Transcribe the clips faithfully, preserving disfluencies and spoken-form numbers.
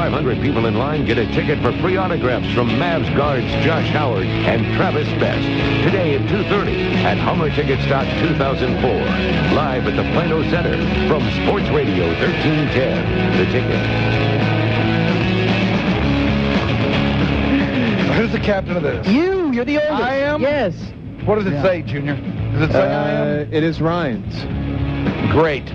five hundred people in line get a ticket for free autographs from Mavs guards Josh Howard and Travis Best. Today at two thirty at Hummer Ticket Stock two thousand four. Live at the Plano Center from Sports Radio thirteen ten. The Ticket. Who's the captain of this? You! You're the oldest. I am? Yes. What does it Yeah. say, Junior? Does it say Uh, I am? it is Ryan's. Great.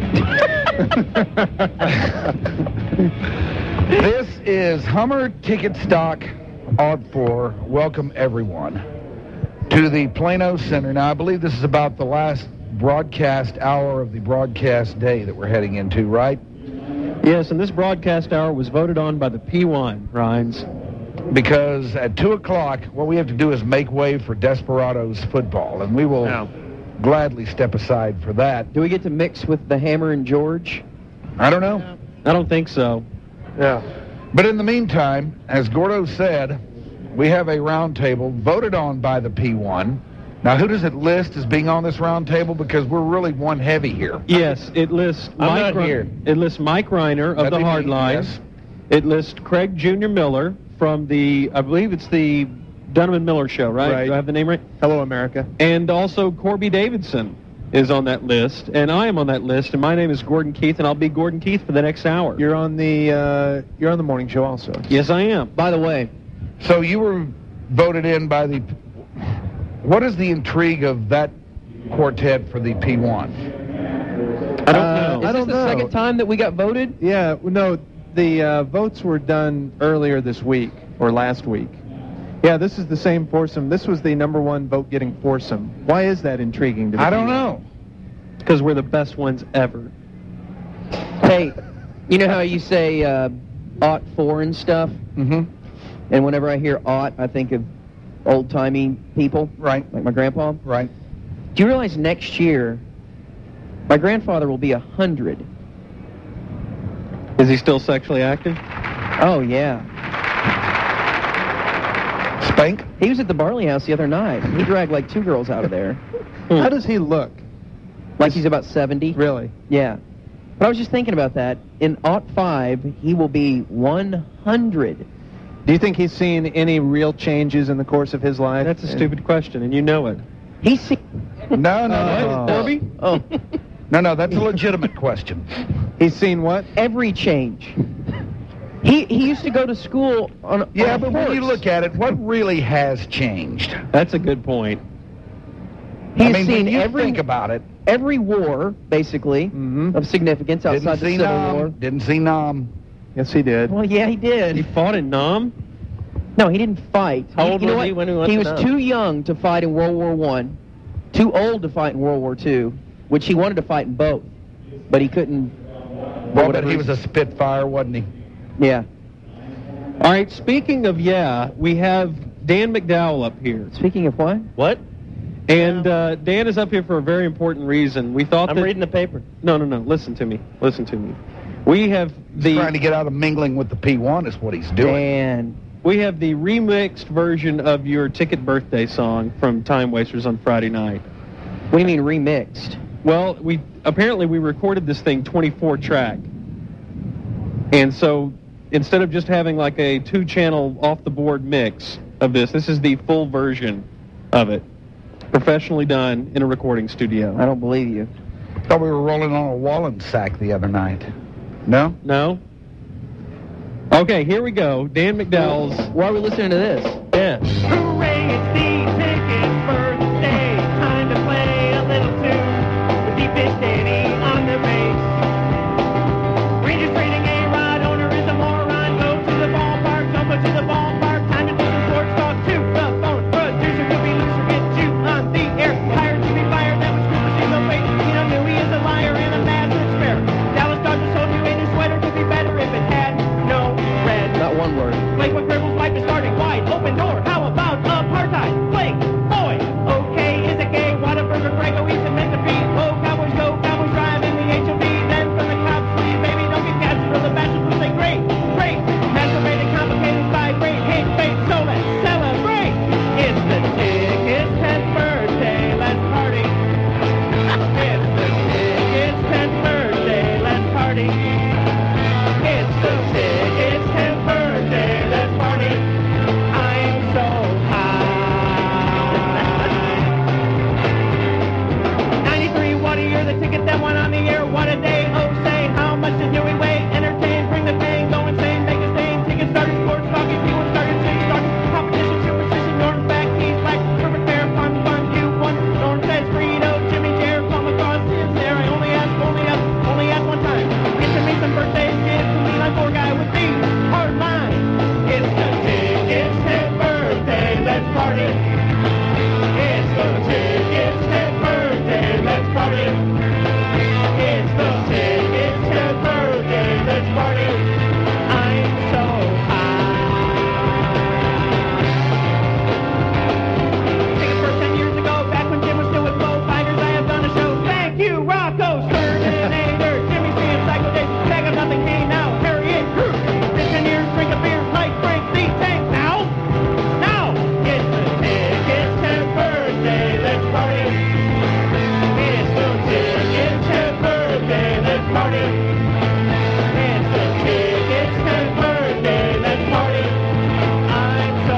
This is Hummer Ticket Stock Odd four. Welcome, everyone, to the Plano Center. Now, I believe this is about the last broadcast hour of the broadcast day that we're heading into, right? Yes, and this broadcast hour was voted on by the P one, Rhines. Because at two o'clock, what we have to do is make way for Desperados football, and we will Now, gladly step aside for that. Do we get to mix with the Hammer and George? I don't know. I don't think so. Yeah. But in the meantime, as Gordo said, we have a round table voted on by the P one. Now, who does it list as being on this round table? Because we're really one heavy here. Yes, it lists I'm Mike. not Ri- here. It lists Mike Reiner of That'd the be me, Hard Line. yes. It lists Craig Junior Miller from the, I believe it's the Dunham Miller Show, right? Right. Do I have the name right? Hello, America. And also Corby Davidson is on that list, and I am on that list, and my name is Gordon Keith, and I'll be Gordon Keith for the next hour. You're on the uh, you're on the morning show also. Yes, I am. By the way, So you were voted in by the... What is the intrigue of that quartet for the P one? I don't Uh, know. is I this don't the know. second time that we got voted? Yeah, no, the uh, votes were done earlier this week or last week. Yeah, this is the same foursome. This was the number one vote-getting foursome. Why is that intriguing to me? I don't know. Because we're the best ones ever. Hey, you know how you say uh, ought four and stuff? Mm-hmm. And whenever I hear ought, I think of old-timey people, Right, like my grandpa. right. Do you realize next year, my grandfather will be a hundred? Is he still sexually active? Oh, yeah. Spank? He was at the Barley House the other night. He dragged like two girls out of there. How does he look? Like he's about seventy. Really? Yeah. But I was just thinking about that. In aught five, he will be one hundred. Do you think he's seen any real changes in the course of his life? That's a stupid question, and you know it. He's se- No, no, Uh, no. Corby? Oh. No, no, that's a legitimate question. He's seen what? Every change. He he used to go to school on Yeah, on a but when you horse. look at it, what really has changed? That's a good point. He's I mean, seen when you every think about it, every war, basically, Mhm. of significance outside didn't the see Civil Nam, War. didn't see Nam. Yes, he did. Well, yeah, he He did. fought in Nam? No, he didn't fight. How He- old you know was he what? when he went He to was Nam? too young to fight in World War One, too old to fight in World War Two, which he wanted to fight in both, but he couldn't. Well, but he was a Spitfire, wasn't he? Yeah. All right, speaking of yeah, we have Dan McDowell up here. Speaking of what? What? And uh, Dan is up here for a very important reason. We thought I'm that... reading the paper. No, no, no. Listen to me. Listen to me. We have He's trying the to get out of mingling with the P one is what he's doing. And we have the remixed version of your Ticket birthday song from Time Wasters on Friday night. what do you mean remixed? Well, we apparently we recorded this thing twenty-four track. And so instead of just having like a two-channel off-the-board mix of this, this is the full version of it, professionally done in a recording studio. I don't believe you. Thought we were rolling on a Wallen sack the other night. No? No? Okay, here we go. Dan McDowell's... Why are we listening to this? Yeah. Hooray, it's the Ticket birthday. Time to play a little tune. With Deep Fish Danny on the bass. Rangers trading A-Rod, owner is a moron. Go to the ballpark, don't go to the ballpark. Time to do some sports talk to the phone. Producer could be loose or get you on the air. Hired to be fired, that was Cooper Single face. You know, knew he is a liar and a mad spare. Dallas Dodgers told you a new sweater could be better if it had no red. Not one word. Like when Gribbles might be starting wide, open door. Rocco, Terminator, Jimmy Sam, Psycho Dave, bag of nothing, hey now, Harriet, ten years, drink a beer, like Frank the Tank, now, now, it's the tickets to birthday, let's party. It's the tickets to birthday, let's party. It's the tickets to birthday, let's party. I'm so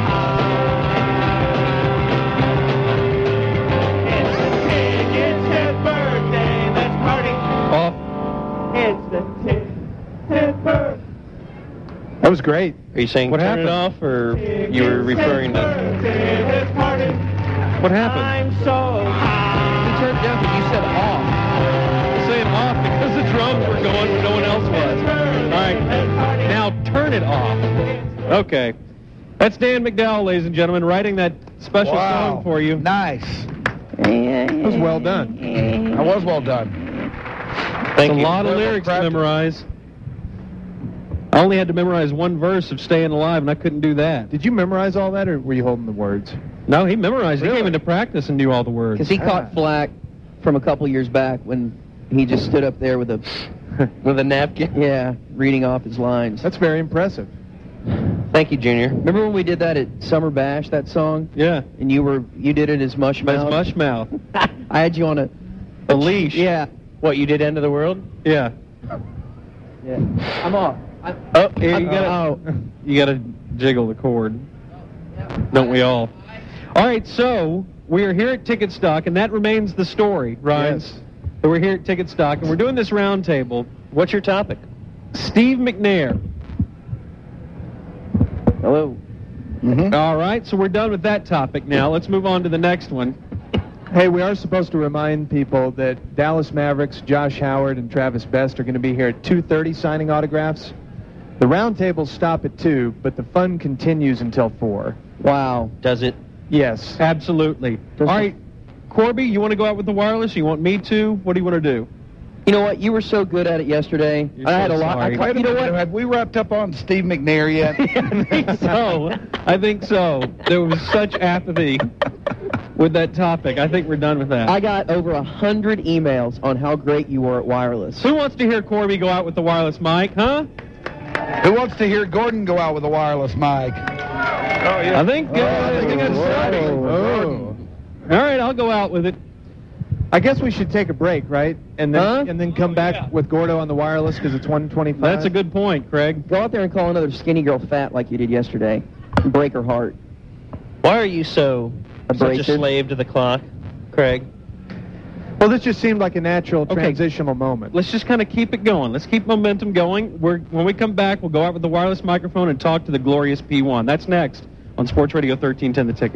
high. It's the tickets to birthday, let's party. Off. It's the tickets to birthday. That was great. Are you saying What turn happened? it off, or you were referring to... Let's party. What happened? I'm so high. He turned it down because you said off. Saying off because the drums were going when no one else was. All right, now turn it off. Okay. That's Dan McDowell, ladies and gentlemen, writing that special Wow. song for you. Nice. That was well done. That was well done. Thank you. a lot of Well lyrics to crafted. memorize. I only had to memorize one verse of Staying Alive, and I couldn't do that. Did you memorize all that, or were you holding the words? No, he memorized. He Really? came into practice and knew all the words. Because he Ah. caught flack from a couple years back when he just stood up there with a with a napkin. Yeah, reading off his lines. That's very impressive. Thank you, Junior. Remember when we did that at Summer Bash, that song? Yeah. And you were you did it as That's Mushmouth. Mushmouth. I had you on a A leash. yeah. What, you did End of the World? Yeah. Yeah. I'm off. I, Oh, here you I'm- gotta, oh. you gotta jiggle the cord. Don't we all? All right, so we are here at Ticket Stock, and that remains the story, right? Yes. So we're here at Ticket Stock, and we're doing this round table. What's your topic? Steve McNair. Hello. Mm-hmm. All right, so we're done with that topic now. Let's move on to the next one. Hey, we are supposed to remind people that Dallas Mavericks, Josh Howard, and Travis Best are going to be here at two thirty signing autographs. The round tables stop at two, but the fun continues until four. Wow. Does it? Yes. Absolutely. All right, Corby, you want to go out with the wireless? You want me to? What do you want to do? You know what? You were so good at it yesterday. You're I had so a lot. sorry. I, Wait a you know minute. what? Have we wrapped up on Steve McNair yet? I think so. I think so. There was such apathy with that topic. I think we're done with that. I got over a hundred emails on how great you were at wireless. Who wants to hear Corby go out with the wireless mic, huh? Who wants to hear Gordon go out with a wireless mic? Oh, yeah. I think, uh, I think that's starting. Oh. All right, I'll go out with it. I guess we should take a break, right? And then Huh? and then come back Yeah. with Gordo on the wireless because it's one twenty-five. That's a good point, Craig. Go out there and call another skinny girl fat like you did yesterday. And break her heart. Why are you so such a Abrasive? slave to the clock, Craig? Well, this just seemed like a natural Okay. transitional moment. Let's just kind of keep it going. Let's keep momentum going. We're, when we come back, we'll go out with the wireless microphone and talk to the glorious P one. That's next on Sports Radio thirteen ten The Ticket.